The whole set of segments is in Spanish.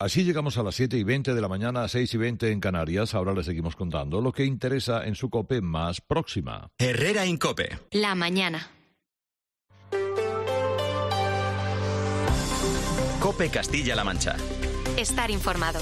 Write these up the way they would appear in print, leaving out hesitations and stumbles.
Así llegamos a las 7:20 de la mañana, 6:20 en Canarias. Ahora les seguimos contando lo que interesa en su COPE más próxima. Herrera en COPE. La mañana. COPE Castilla-La Mancha. Estar informado.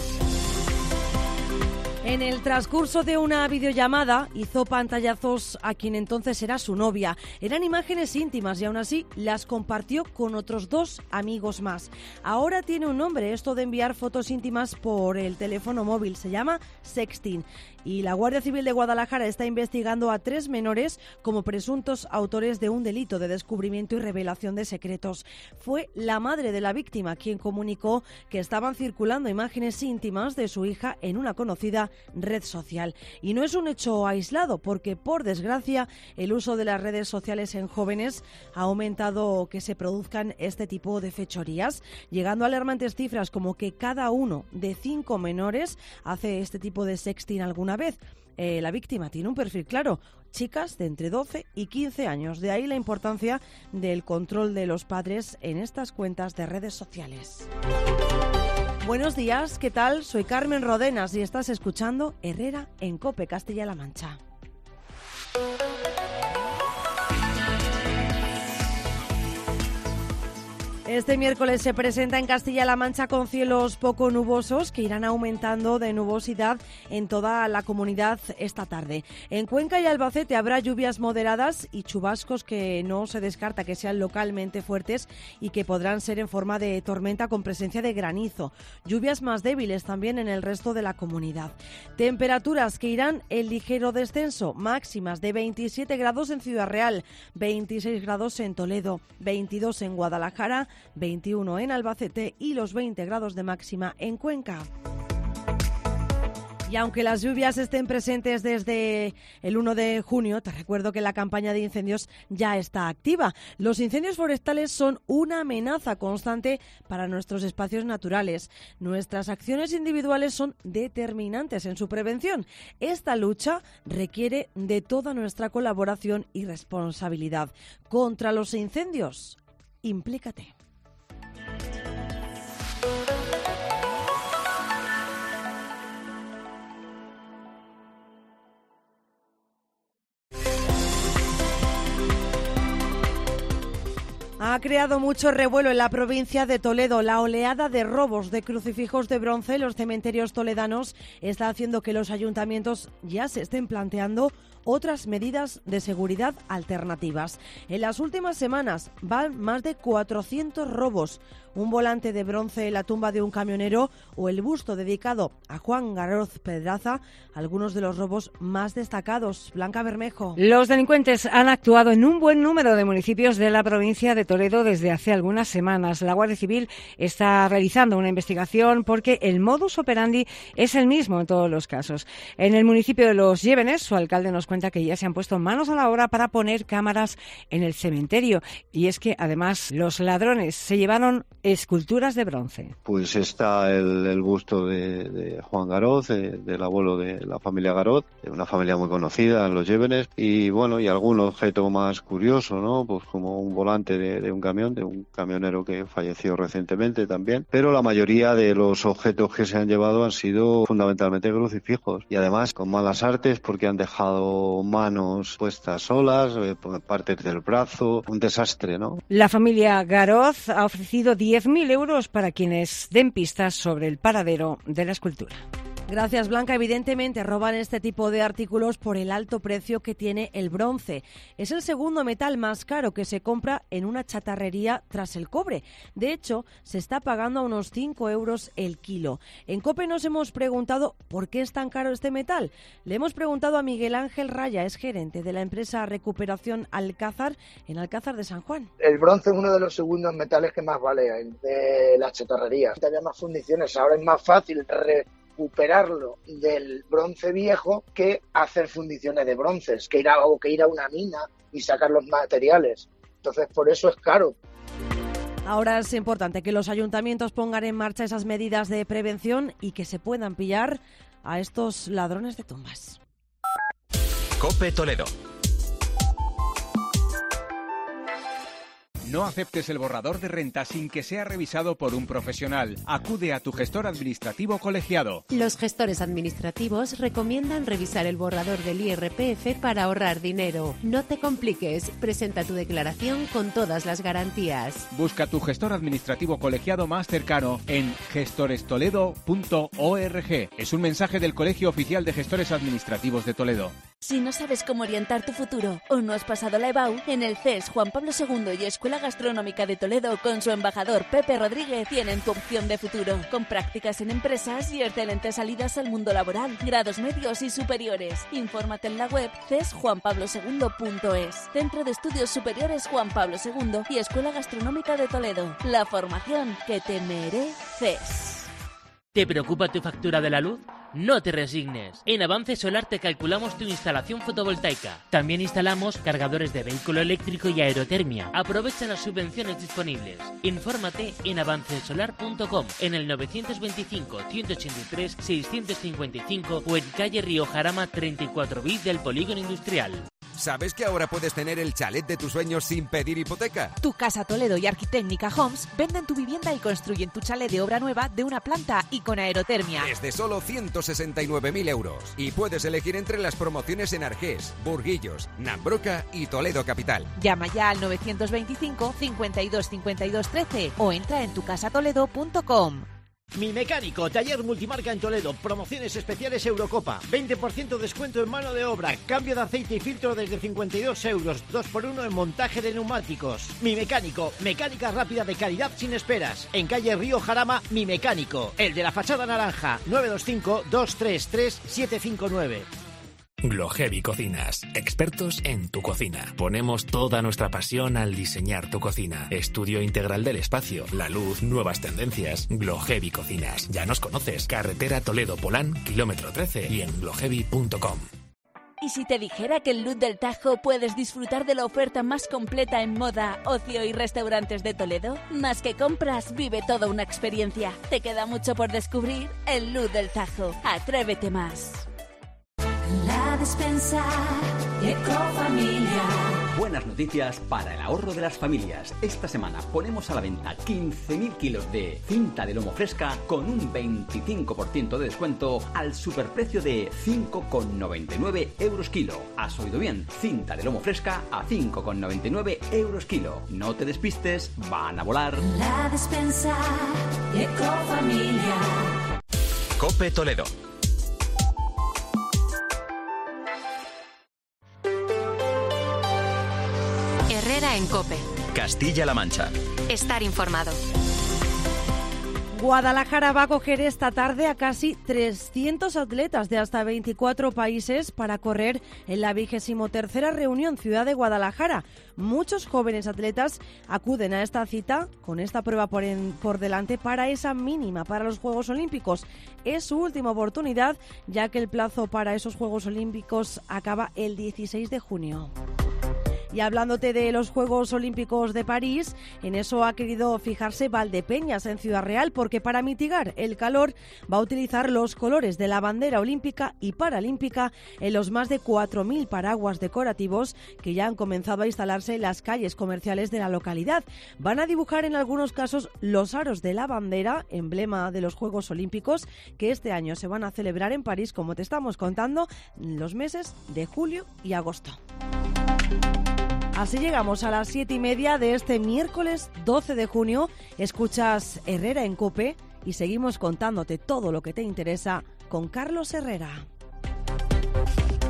En el transcurso de una videollamada hizo pantallazos a quien entonces era su novia. Eran imágenes íntimas y aún así las compartió con otros 2 amigos más. Ahora tiene un nombre esto de enviar fotos íntimas por el teléfono móvil. Se llama sexting. Y la Guardia Civil de Guadalajara está investigando a 3 menores como presuntos autores de un delito de descubrimiento y revelación de secretos. Fue la madre de la víctima quien comunicó que estaban circulando imágenes íntimas de su hija en una conocida red social. Y no es un hecho aislado porque, por desgracia, el uso de las redes sociales en jóvenes ha aumentado que se produzcan este tipo de fechorías, llegando a alarmantes cifras como que cada uno de 5 menores hace este tipo de sexting alguna vez. La víctima tiene un perfil claro, chicas de entre 12 y 15 años. De ahí la importancia del control de los padres en estas cuentas de redes sociales. Buenos días, ¿qué tal? Soy Carmen Rodenas y estás escuchando Herrera en COPE Castilla-La Mancha. Este miércoles se presenta en Castilla-La Mancha con cielos poco nubosos que irán aumentando de nubosidad en toda la comunidad esta tarde. En Cuenca y Albacete habrá lluvias moderadas y chubascos que no se descarta que sean localmente fuertes y que podrán ser en forma de tormenta con presencia de granizo. Lluvias más débiles también en el resto de la comunidad. Temperaturas que irán en ligero descenso, máximas de 27 grados en Ciudad Real, 26 grados en Toledo, 22 en Guadalajara, 21 en Albacete y los 20 grados de máxima en Cuenca. Y aunque las lluvias estén presentes desde el 1 de junio, te recuerdo que la campaña de incendios ya está activa. Los incendios forestales son una amenaza constante para nuestros espacios naturales. Nuestras acciones individuales son determinantes en su prevención. Esta lucha requiere de toda nuestra colaboración y responsabilidad. Contra los incendios, implícate. Ha creado mucho revuelo en la provincia de Toledo. La oleada de robos de crucifijos de bronce en los cementerios toledanos está haciendo que los ayuntamientos ya se estén planteando otras medidas de seguridad alternativas. En las últimas semanas van más de 400 robos. Un volante de bronce en la tumba de un camionero o el busto dedicado a Juan Garoz Pedraza, algunos de los robos más destacados. Blanca Bermejo. Los delincuentes han actuado en un buen número de municipios de la provincia de Toledo desde hace algunas semanas. La Guardia Civil está realizando una investigación porque el modus operandi es el mismo en todos los casos. En el municipio de Los Llévenes, su alcalde nos cuenta que ya se han puesto manos a la obra para poner cámaras en el cementerio. Y es que además los ladrones se llevaron esculturas de bronce. Pues está el busto de Juan Garoz, del abuelo de la familia Garoz, una familia muy conocida en Los Llévenes, y bueno, y algún objeto más curioso, ¿no? Pues como un volante de un camión, de un camionero que falleció recientemente también, pero la mayoría de los objetos que se han llevado han sido fundamentalmente crucifijos, y además con malas artes porque han dejado manos puestas solas, partes del brazo, un desastre, ¿no? La familia Garoz ha ofrecido 10.000 euros para quienes den pistas sobre el paradero de la escultura. Gracias, Blanca. Evidentemente roban este tipo de artículos por el alto precio que tiene el bronce. Es el segundo metal más caro que se compra en una chatarrería tras el cobre. De hecho, se está pagando a unos 5 euros el kilo. En COPE nos hemos preguntado por qué es tan caro este metal. Le hemos preguntado a Miguel Ángel Raya, es gerente de la empresa Recuperación Alcázar en Alcázar de San Juan. El bronce es uno de los segundos metales que más vale de las chatarrerías. Había más fundiciones, ahora es más fácil recuperarlo del bronce viejo que hacer fundiciones de bronces, que ir a una mina y sacar los materiales. Entonces, por eso es caro. Ahora es importante que los ayuntamientos pongan en marcha esas medidas de prevención y que se puedan pillar a estos ladrones de tumbas. COPE Toledo. No aceptes el borrador de renta sin que sea revisado por un profesional. Acude a tu gestor administrativo colegiado. Los gestores administrativos recomiendan revisar el borrador del IRPF para ahorrar dinero. No te compliques, presenta tu declaración con todas las garantías. Busca tu gestor administrativo colegiado más cercano en gestorestoledo.org. Es un mensaje del Colegio Oficial de Gestores Administrativos de Toledo. Si no sabes cómo orientar tu futuro o no has pasado la EBAU, en el CES Juan Pablo II y Escuela Gastronómica de Toledo con su embajador Pepe Rodríguez tienen tu opción de futuro, con prácticas en empresas y excelentes salidas al mundo laboral, grados medios y superiores. Infórmate en la web cesjuanpablosegundo.es. Centro de Estudios Superiores Juan Pablo II y Escuela Gastronómica de Toledo. La formación que te mereces. ¿Te preocupa tu factura de la luz? No te resignes. En Avance Solar te calculamos tu instalación fotovoltaica. También instalamos cargadores de vehículo eléctrico y aerotermia. Aprovecha las subvenciones disponibles. Infórmate en avancesolar.com, en el 925-183-655 o en calle Río Jarama 34 bis del Polígono Industrial. ¿Sabes que ahora puedes tener el chalet de tus sueños sin pedir hipoteca? Tu Casa Toledo y Arquitecnica Homes venden tu vivienda y construyen tu chalet de obra nueva de una planta y con aerotermia. Desde solo 169.000 euros. Y puedes elegir entre las promociones en Argés, Burguillos, Nambroca y Toledo Capital. Llama ya al 925 52 52 13 o entra en tucasatoledo.com. Mi Mecánico, taller multimarca en Toledo, promociones especiales Eurocopa, 20% descuento en mano de obra, cambio de aceite y filtro desde 52 euros, 2x1 en montaje de neumáticos. Mi Mecánico, mecánica rápida de calidad sin esperas, en calle Río Jarama, Mi Mecánico, el de la fachada naranja, 925-233-759. Glohevi Cocinas, expertos en tu cocina. Ponemos toda nuestra pasión al diseñar tu cocina. Estudio integral del espacio, la luz, nuevas tendencias. Glohevi Cocinas. Ya nos conoces. Carretera Toledo-Polán, kilómetro 13 y en glohevi.com. ¿Y si te dijera que en Luz del Tajo puedes disfrutar de la oferta más completa en moda, ocio y restaurantes de Toledo? Más que compras, vive toda una experiencia. Te queda mucho por descubrir en Luz del Tajo. Atrévete más. La despensa Ecofamilia. Buenas noticias para el ahorro de las familias. Esta semana ponemos a la venta 15.000 kilos de cinta de lomo fresca con un 25% de descuento al superprecio de 5,99 euros kilo. ¿Has oído bien? Cinta de lomo fresca a 5,99 euros kilo. No te despistes, van a volar. La despensa Ecofamilia. COPE Toledo. Herrera en COPE. Castilla-La Mancha. Estar informado. Guadalajara va a acoger esta tarde a casi 300 atletas de hasta 24 países para correr en la 23ª reunión Ciudad de Guadalajara. Muchos jóvenes atletas acuden a esta cita con esta prueba por delante para esa mínima para los Juegos Olímpicos. Es su última oportunidad, ya que el plazo para esos Juegos Olímpicos acaba el 16 de junio. Y hablándote de los Juegos Olímpicos de París, en eso ha querido fijarse Valdepeñas en Ciudad Real, porque para mitigar el calor va a utilizar los colores de la bandera olímpica y paralímpica en los más de 4.000 paraguas decorativos que ya han comenzado a instalarse en las calles comerciales de la localidad. Van a dibujar en algunos casos los aros de la bandera, emblema de los Juegos Olímpicos, que este año se van a celebrar en París, como te estamos contando, en los meses de julio y agosto. Así llegamos a las 7:30 de este miércoles 12 de junio. Escuchas Herrera en COPE y seguimos contándote todo lo que te interesa con Carlos Herrera.